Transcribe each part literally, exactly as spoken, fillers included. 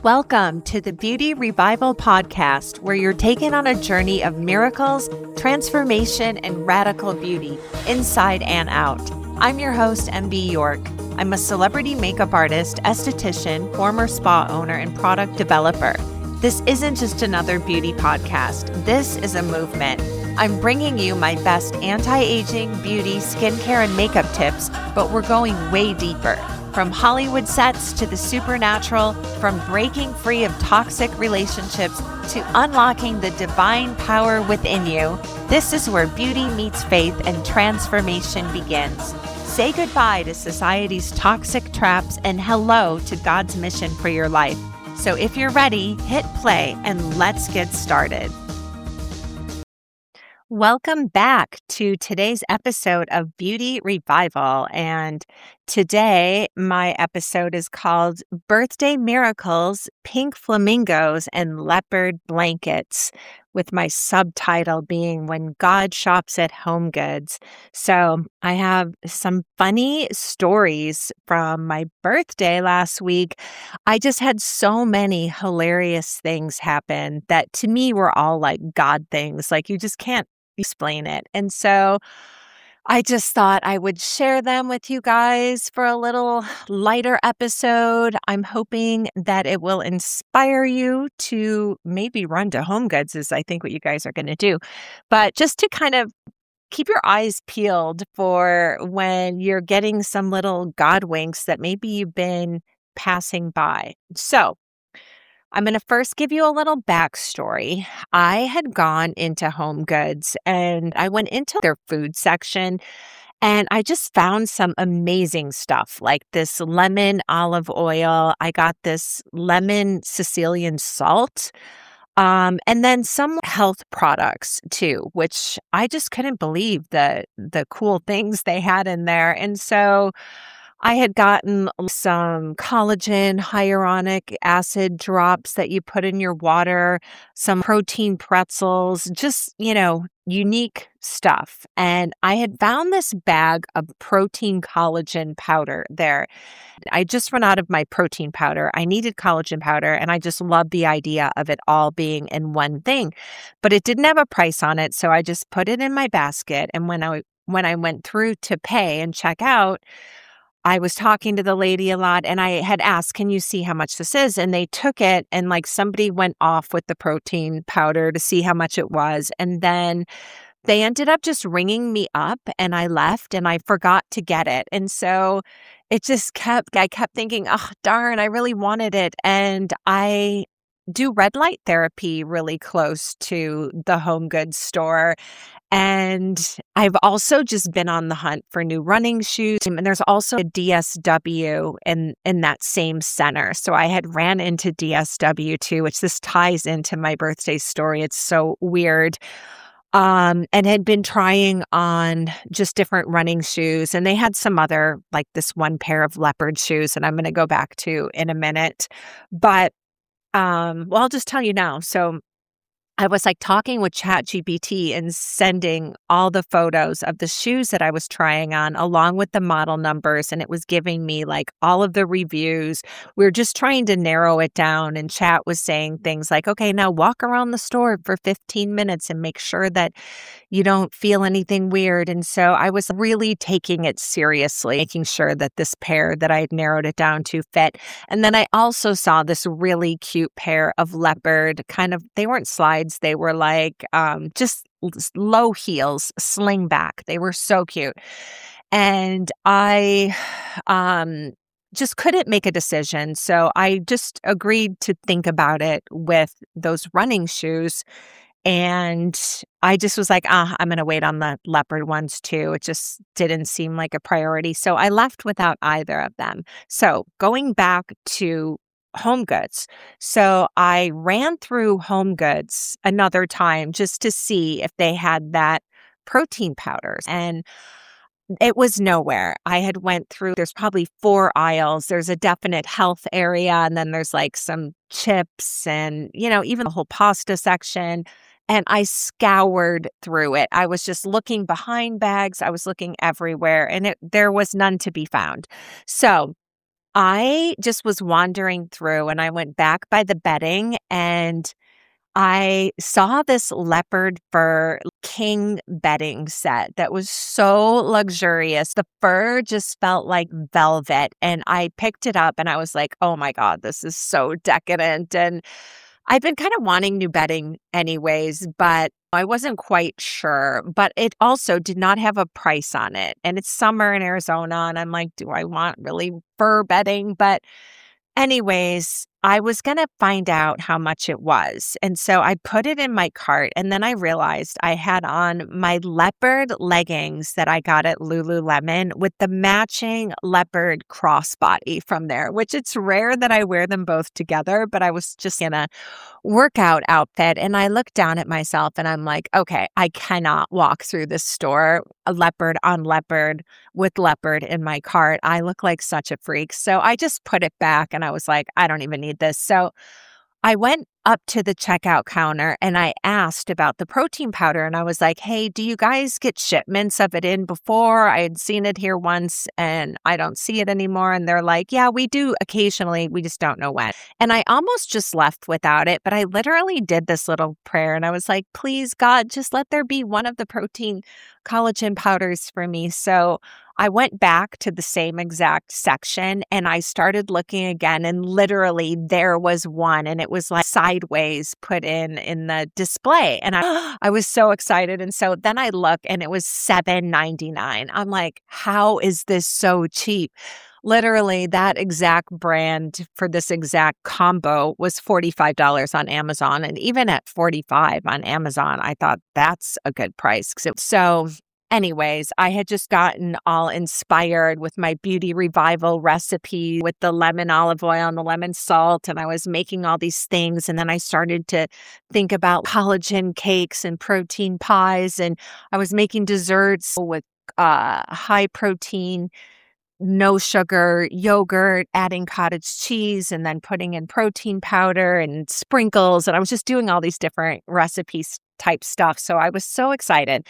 Welcome to the Beauty Revival Podcast, where you're taken on a journey of miracles, transformation, and radical beauty, inside and out. I'm your host, M B York. I'm a celebrity makeup artist, esthetician, former spa owner, and product developer. This isn't just another beauty podcast. This is a movement. I'm bringing you my best anti-aging, beauty, skincare, and makeup tips, but we're going way deeper. From Hollywood sets to the supernatural, from breaking free of toxic relationships to unlocking the divine power within you, this is where beauty meets faith and transformation begins. Say goodbye to society's toxic traps and hello to God's mission for your life. So if you're ready, hit play and let's get started. Welcome back to today's episode of Beauty Revival. And today, my episode is called Birthday Miracles, Pink Flamingos, and Leopard Blankets, with my subtitle being When God Shops at Home Goods. So I have some funny stories from my birthday last week. I just had so many hilarious things happen that to me were all like God things. Like you just can't explain it. And so I just thought I would share them with you guys for a little lighter episode. I'm hoping that it will inspire you to maybe run to Home Goods, is I think what you guys are going to do. But just to kind of keep your eyes peeled for when you're getting some little God winks that maybe you've been passing by. So I'm going to first give you a little backstory. I had gone into Home Goods and I went into their food section and I just found some amazing stuff like this lemon olive oil. I got this lemon Sicilian salt. Um, and then some health products too, which I just couldn't believe the the cool things they had in there. And so I had gotten some collagen hyaluronic acid drops that you put in your water, some protein pretzels, just, you know, unique stuff. And I had found this bag of protein collagen powder there. I just run out of my protein powder. I needed collagen powder, and I just loved the idea of it all being in one thing. But it didn't have a price on it, so I just put it in my basket. And when I when I went through to pay and check out, I was talking to the lady a lot and I had asked, can you see how much this is? And they took it and like somebody went off with the protein powder to see how much it was. And then they ended up just ringing me up and I left and I forgot to get it. And so it just kept, I kept thinking, oh, darn, I really wanted it. And I do red light therapy really close to the Home Goods store. And I've also just been on the hunt for new running shoes. And there's also a D S W in, in that same center. So I had ran into D S W too, which this ties into my birthday story. It's so weird. Um, and had been trying on just different running shoes. And they had some other, like this one pair of leopard shoes that I'm going to go back to in a minute. But, um, well, I'll just tell you now. So I was like talking with ChatGPT and sending all the photos of the shoes that I was trying on along with the model numbers. And it was giving me like all of the reviews. We were just trying to narrow it down. And Chat was saying things like, okay, now walk around the store for fifteen minutes and make sure that you don't feel anything weird. And so I was really taking it seriously, making sure that this pair that I had narrowed it down to fit. And then I also saw this really cute pair of leopard kind of, they weren't slides. They were like um, just low heels, sling back. They were so cute. And I um, just couldn't make a decision. So I just agreed to think about it with those running shoes. And I just was like, ah, I'm going to wait on the leopard ones too. It just didn't seem like a priority. So I left without either of them. So going back to Home Goods. So I ran through Home Goods another time just to see if they had that protein powders. And it was nowhere. I had went through, there's probably four aisles. There's a definite health area, and then there's like some chips and, you know, even the whole pasta section. And I scoured through it. I was just looking behind bags. I was looking everywhere, and it, there was none to be found. So I just was wandering through and I went back by the bedding and I saw this leopard fur king bedding set that was so luxurious. The fur just felt like velvet. And I picked it up and I was like, oh my God, this is so decadent. And I've been kind of wanting new bedding anyways, but I wasn't quite sure. But it also did not have a price on it. And it's summer in Arizona. And I'm like, do I want really fur bedding? But anyways, I was going to find out how much it was. And so I put it in my cart. And then I realized I had on my leopard leggings that I got at Lululemon with the matching leopard crossbody from there, which it's rare that I wear them both together. But I was just in a workout outfit. And I looked down at myself and I'm like, okay, I cannot walk through this store, a leopard on leopard with leopard in my cart. I look like such a freak. So I just put it back and I was like, I don't even need this. So I went up to the checkout counter and I asked about the protein powder and I was like, hey, do you guys get shipments of it in before? I had seen it here once and I don't see it anymore. And they're like, yeah, we do occasionally. We just don't know when. And I almost just left without it, but I literally did this little prayer and I was like, please, God, just let there be one of the protein collagen powders for me. So I went back to the same exact section and I started looking again and literally there was one and it was like sideways put in in the display and I I was so excited and so then I look and it was seven ninety-nine. I'm like, how is this so cheap? Literally that exact brand for this exact combo was forty-five dollars on Amazon and even at forty-five dollars on Amazon, I thought that's a good price. So anyways, I had just gotten all inspired with my Beauty Revival recipe with the lemon olive oil and the lemon salt. And I was making all these things. And then I started to think about collagen cakes and protein pies. And I was making desserts with uh, high protein, no sugar yogurt, adding cottage cheese, and then putting in protein powder and sprinkles. And I was just doing all these different recipes type stuff. So I was so excited.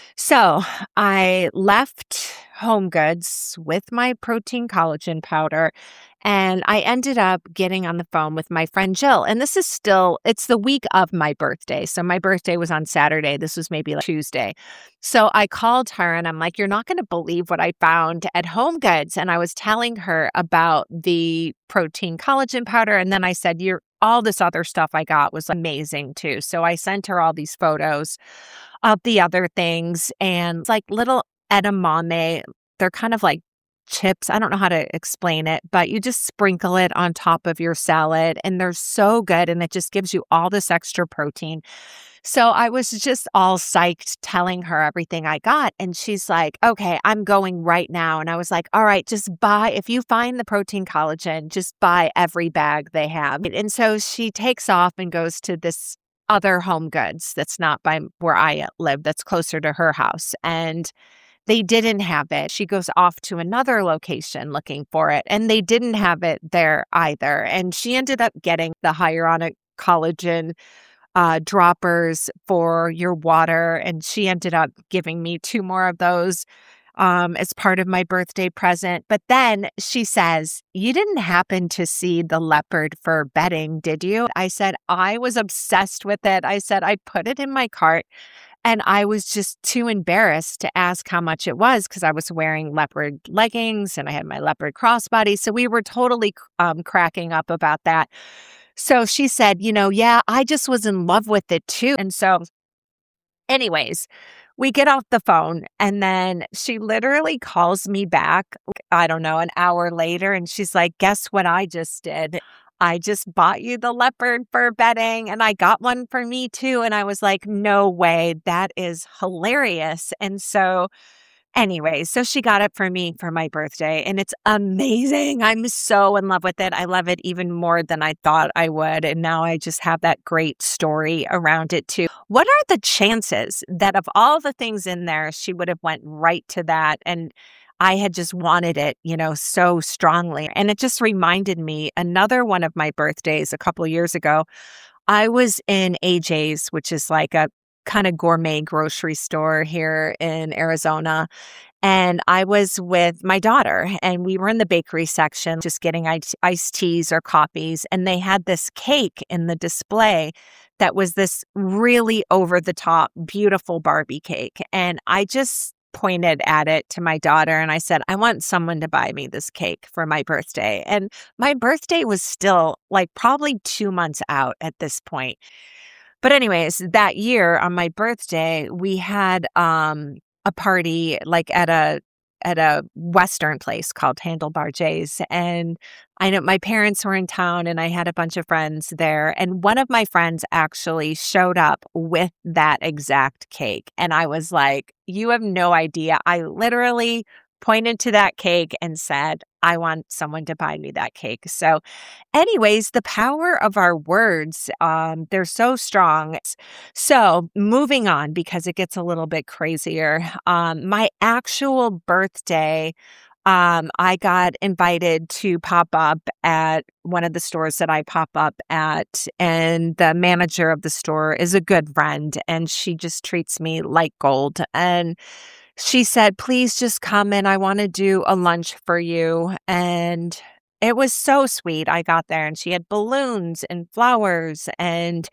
So I left Home Goods with my protein collagen powder and I ended up getting on the phone with my friend Jill. And this is still, it's the week of my birthday. So my birthday was on Saturday. This was maybe like Tuesday. So I called her and I'm like, you're not going to believe what I found at Home Goods. And I was telling her about the protein collagen powder. And then I said, you're all this other stuff I got was amazing too. So I sent her all these photos of the other things and it's like little edamame. They're kind of like chips. I don't know how to explain it, but you just sprinkle it on top of your salad and they're so good and it just gives you all this extra protein. So I was just all psyched telling her everything I got. And she's like, okay, I'm going right now. And I was like, all right, just buy, if you find the protein collagen, just buy every bag they have. And so she takes off and goes to this other Home Goods that's not by where I live, that's closer to her house. And they didn't have it. She goes off to another location looking for it, and they didn't have it there either. And she ended up getting the hyaluronic collagen uh, droppers for your water, and she ended up giving me two more of those um, as part of my birthday present. But then she says, you didn't happen to see the leopard fur bedding, did you? I said, I was obsessed with it. I said, I put it in my cart. And I was just too embarrassed to ask how much it was because I was wearing leopard leggings and I had my leopard crossbody. So we were totally um, cracking up about that. So she said, you know, yeah, I just was in love with it too. And so anyways, we get off the phone and then she literally calls me back, I don't know, an hour later. And she's like, guess what I just did? I just bought you the leopard fur bedding and I got one for me too. And I was like, no way, that is hilarious. And so anyway, so she got it for me for my birthday and it's amazing. I'm so in love with it. I love it even more than I thought I would. And now I just have that great story around it too. What are the chances that of all the things in there, she would have went right to that and I had just wanted it, you know, so strongly. And it just reminded me another one of my birthdays a couple of years ago. I was in A J's, which is like a kind of gourmet grocery store here in Arizona. And I was with my daughter, and we were in the bakery section just getting ice- iced teas or coffees. And they had this cake in the display that was this really over the top, beautiful Barbie cake. And I just pointed at it to my daughter and I said, I want someone to buy me this cake for my birthday. And my birthday was still like probably two months out at this point. But anyways, that year on my birthday, we had um a party like at a at a Western place called Handlebar J's. And I know my parents were in town and I had a bunch of friends there. And one of my friends actually showed up with that exact cake. And I was like, you have no idea. I literally pointed to that cake and said, I want someone to buy me that cake. So anyways, the power of our words, um, they're so strong. So moving on, because it gets a little bit crazier. Um, my actual birthday, um, I got invited to pop up at one of the stores that I pop up at, and the manager of the store is a good friend, and she just treats me like gold. And she said, please just come in. I want to do a lunch for you. And it was so sweet. I got there and she had balloons and flowers and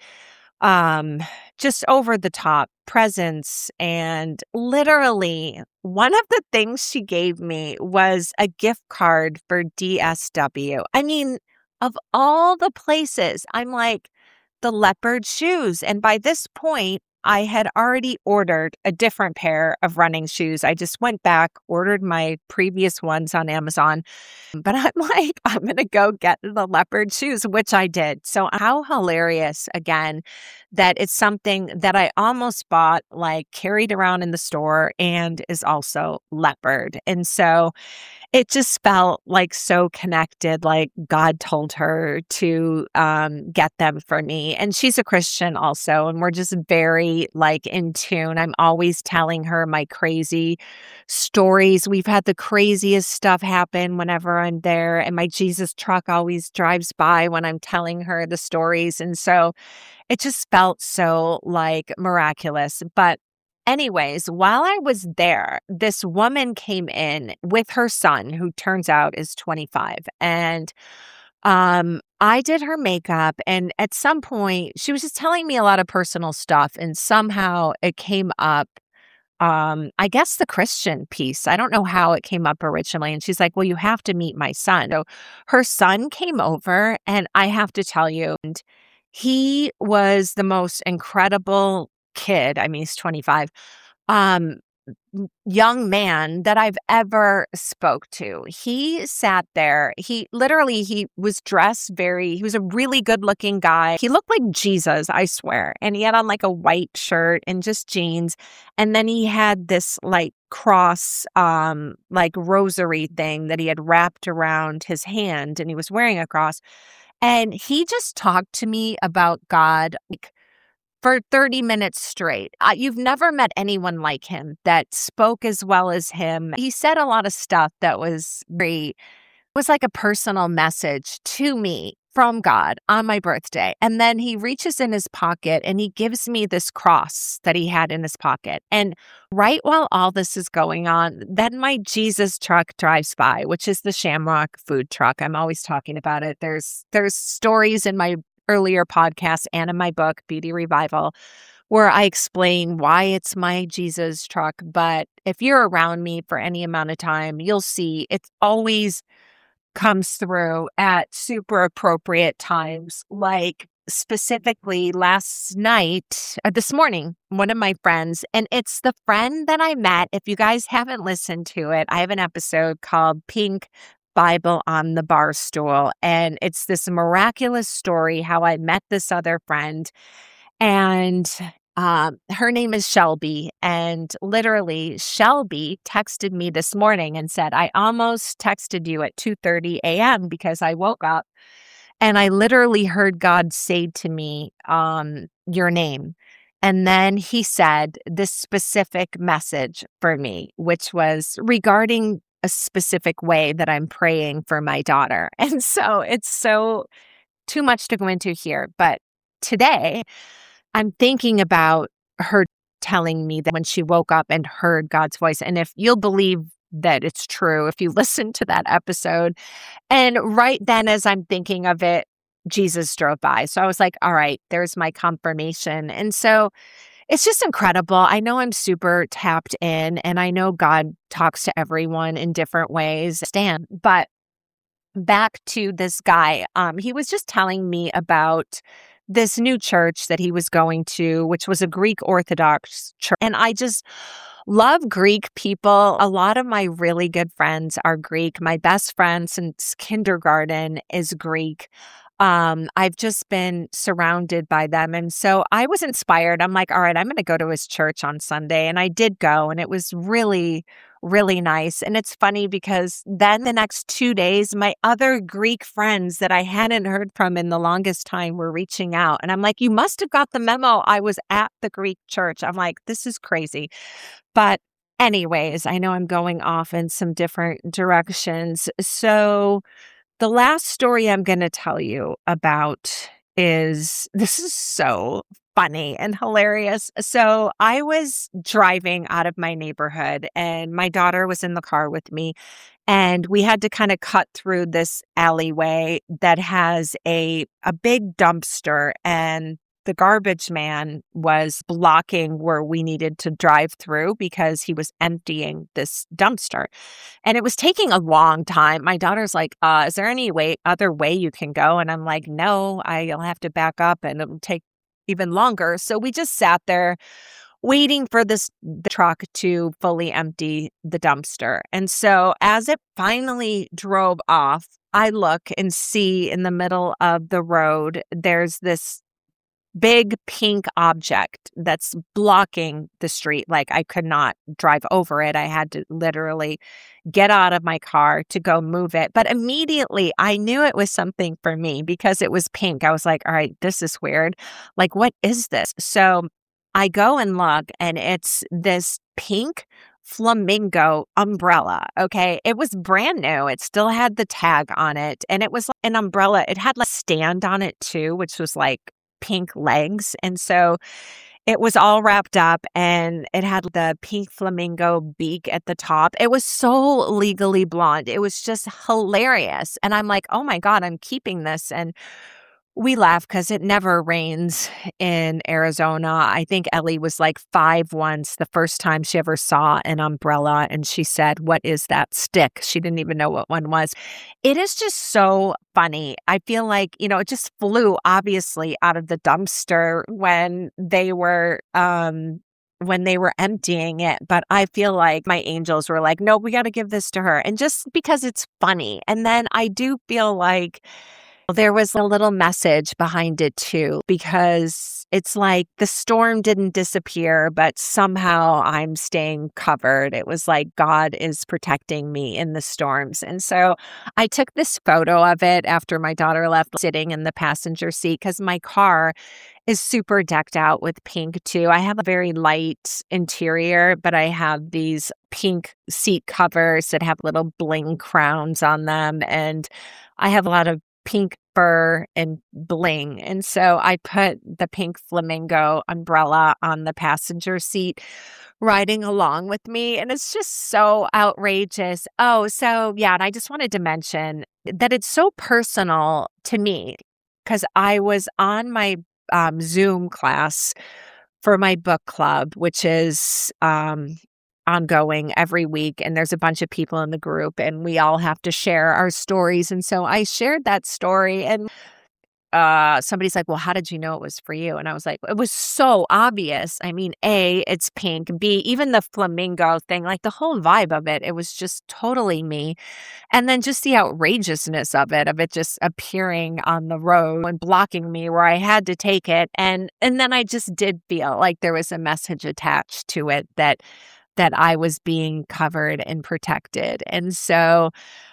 um just over the top presents. And literally, one of the things she gave me was a gift card for D S W. I mean, of all the places, I'm like, the leopard shoes. And by this point, I had already ordered a different pair of running shoes. I just went back, ordered my previous ones on Amazon. But I'm like, I'm going to go get the leopard shoes, which I did. So, how hilarious, again, that it's something that I almost bought, like carried around in the store, and is also leopard. And so, it just felt like so connected, like God told her to um, get them for me. And she's a Christian also, and we're just very like in tune. I'm always telling her my crazy stories. We've had the craziest stuff happen whenever I'm there, and my Jesus truck always drives by when I'm telling her the stories. And so it just felt so like miraculous. But anyways, while I was there, this woman came in with her son, who turns out is twenty-five. And um, I did her makeup. And at some point, she was just telling me a lot of personal stuff. And somehow it came up. Um, I guess the Christian piece. I don't know how it came up originally. And she's like, well, you have to meet my son. So her son came over, and I have to tell you, and he was the most incredible kid. I mean, he's twenty-five. Um, young man that I've ever spoke to. He sat there. He literally, he was dressed very, he was a really good looking guy. He looked like Jesus, I swear. And he had on like a white shirt and just jeans. And then he had this like cross, um, like rosary thing that he had wrapped around his hand, and he was wearing a cross. And he just talked to me about God like for thirty minutes straight. Uh, you've never met anyone like him that spoke as well as him. He said a lot of stuff that was very, was like a personal message to me from God on my birthday. And then he reaches in his pocket and he gives me this cross that he had in his pocket. And right while all this is going on, then my Jesus truck drives by, which is the Shamrock food truck. I'm always talking about it. There's there's stories in my earlier podcasts and in my book, Beauty Revival, where I explain why it's my Jesus truck. But if you're around me for any amount of time, you'll see it's always comes through at super appropriate times. Like specifically last night, uh, this morning, one of my friends, and it's the friend that I met. If you guys haven't listened to it, I have an episode called Pink Bible on the Bar Stool. And it's this miraculous story how I met this other friend. And um, her name is Shelby. And literally, Shelby texted me this morning and said, I almost texted you at two thirty a.m. because I woke up and I literally heard God say to me, um, your name. And then he said this specific message for me, which was regarding a specific way that I'm praying for my daughter. And so it's so too much to go into here. But today I'm thinking about her telling me that when she woke up and heard God's voice. And if you'll believe that it's true, if you listen to that episode, and right then as I'm thinking of it, Jesus drove by. So I was like, all right, there's my confirmation. And so it's just incredible. I know I'm super tapped in, and I know God talks to everyone in different ways. Stan, but back to this guy, um, he was just telling me about this new church that he was going to, which was a Greek Orthodox church. And I just love Greek people. A lot of my really good friends are Greek. My best friend since kindergarten is Greek. Um, I've just been surrounded by them. And so I was inspired. I'm like, all right, I'm going to go to his church on Sunday. And I did go, and it was really, really nice. And it's funny because then the next two days, my other Greek friends that I hadn't heard from in the longest time were reaching out. And I'm like, you must have got the memo. I was at the Greek church. I'm like, this is crazy. But anyways, I know I'm going off in some different directions. So the last story I'm going to tell you about is this is so funny and hilarious. So I was driving out of my neighborhood, and my daughter was in the car with me, and we had to kind of cut through this alleyway that has a a big dumpster, and the garbage man was blocking where we needed to drive through because he was emptying this dumpster. And it was taking a long time. My daughter's like, uh, is there any way, other way you can go? And I'm like, no, I'll have to back up and it'll take even longer. So we just sat there waiting for this the truck to fully empty the dumpster. And so as it finally drove off, I look and see in the middle of the road, there's this big pink object that's blocking the street. Like I could not drive over it. I had to literally get out of my car to go move it. But immediately I knew it was something for me because it was pink. I was like, all right, this is weird. Like, what is this? So I go and look, and it's this pink flamingo umbrella. Okay. It was brand new. It still had the tag on it. And it was like an umbrella. It had like a stand on it too, which was like pink legs. And so it was all wrapped up, and it had the pink flamingo beak at the top. It was so legally blonde. It was just hilarious. And I'm like, oh my God, I'm keeping this. And we laugh because it never rains in Arizona. I think Ellie was like five once, the first time she ever saw an umbrella, and she said, what is that stick? She didn't even know what one was. It is just so funny. I feel like, you know, it just flew obviously out of the dumpster when they were, um, when they were emptying it. But I feel like my angels were like, no, we got to give this to her. And just because it's funny. And then I do feel like there was a little message behind it too, because it's like the storm didn't disappear, but somehow I'm staying covered. It was like God is protecting me in the storms. And so I took this photo of it after my daughter left, sitting in the passenger seat, because my car is super decked out with pink too. I have a very light interior, but I have these pink seat covers that have little bling crowns on them. And I have a lot of pink fur and bling. And so I put the pink flamingo umbrella on the passenger seat riding along with me. And it's just so outrageous. Oh, so yeah. And I just wanted to mention that it's so personal to me because I was on my um, Zoom class for my book club, which is um, ongoing every week. And there's a bunch of people in the group, and we all have to share our stories. And so I shared that story, and uh, somebody's like, well, how did you know it was for you? And I was like, it was so obvious. I mean, A, it's pink. B, even the flamingo thing, like the whole vibe of it, it was just totally me. And then just the outrageousness of it, of it just appearing on the road and blocking me where I had to take it. And, and then I just did feel like there was a message attached to it that that I was being covered and protected. And so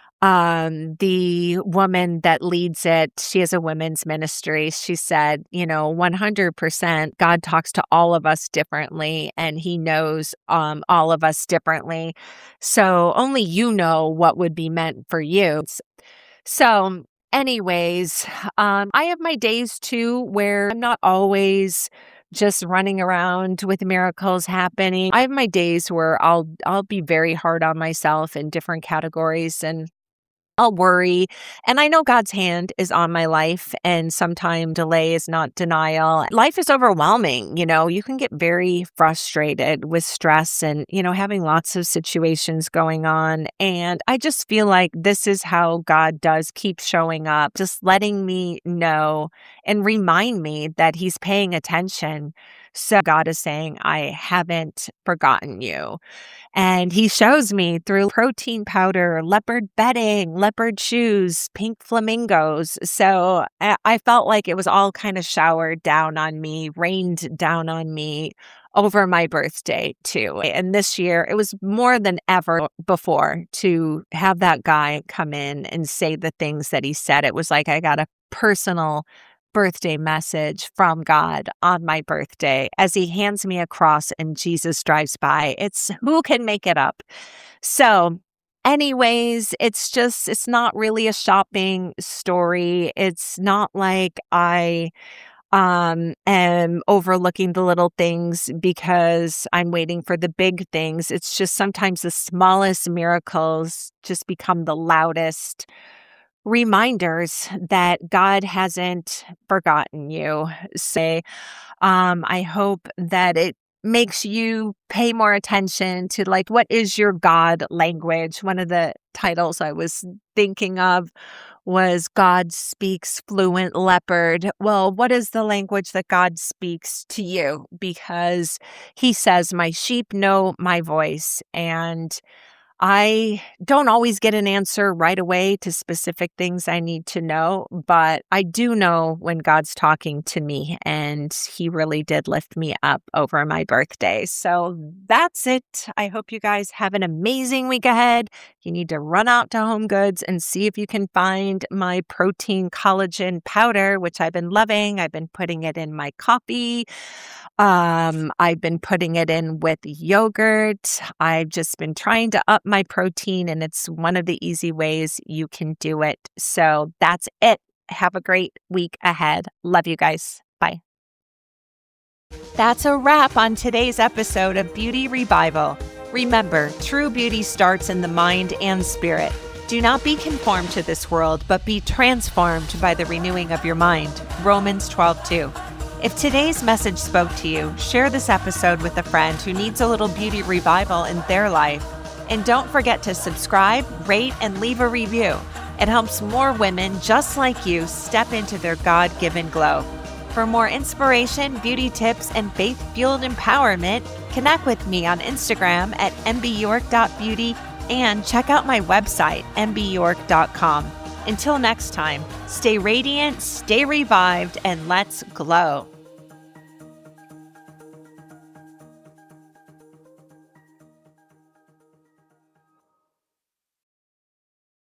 um, the woman that leads it, she has a women's ministry. She said, you know, one hundred percent God talks to all of us differently, and he knows um, all of us differently. So only you know what would be meant for you. So anyways, um, I have my days too where I'm not always just running around with miracles happening. I have my days where I'll I'll be very hard on myself in different categories, and I'll worry. And I know God's hand is on my life, and sometimes delay is not denial. Life is overwhelming. You know, you can get very frustrated with stress and, you know, having lots of situations going on. And I just feel like this is how God does keep showing up, just letting me know and remind me that He's paying attention. So God is saying, I haven't forgotten you. And He shows me through protein powder, leopard bedding, leopard shoes, pink flamingos. So I I felt like it was all kind of showered down on me, rained down on me over my birthday too. And this year, it was more than ever before to have that guy come in and say the things that he said. It was like I got a personal birthday message from God on my birthday as He hands me a cross and Jesus drives by. It's who can make it up? So, anyways, it's just, it's not really a shopping story. It's not like I um am overlooking the little things because I'm waiting for the big things. It's just sometimes the smallest miracles just become the loudest reminders that God hasn't forgotten you. Say, um, I hope that it makes you pay more attention to, like, what is your God language? One of the titles I was thinking of was God Speaks Fluent Leopard. Well, what is the language that God speaks to you? Because He says, my sheep know my voice. And I don't always get an answer right away to specific things I need to know, but I do know when God's talking to me, and He really did lift me up over my birthday. So that's it. I hope you guys have an amazing week ahead. You need to run out to Home Goods and see if you can find my protein collagen powder, which I've been loving. I've been putting it in my coffee. Um, I've been putting it in with yogurt. I've just been trying to up my protein, and it's one of the easy ways you can do it. So that's it. Have a great week ahead. Love you guys. Bye. That's a wrap on today's episode of Beauty Revival. Remember, true beauty starts in the mind and spirit. Do not be conformed to this world, but be transformed by the renewing of your mind. Romans twelve two. If today's message spoke to you, share this episode with a friend who needs a little beauty revival in their life. And don't forget to subscribe, rate, and leave a review. It helps more women just like you step into their God-given glow. For more inspiration, beauty tips, and faith-fueled empowerment, connect with me on Instagram at m b york dot beauty and check out my website, m b york dot com. Until next time, stay radiant, stay revived, and let's glow.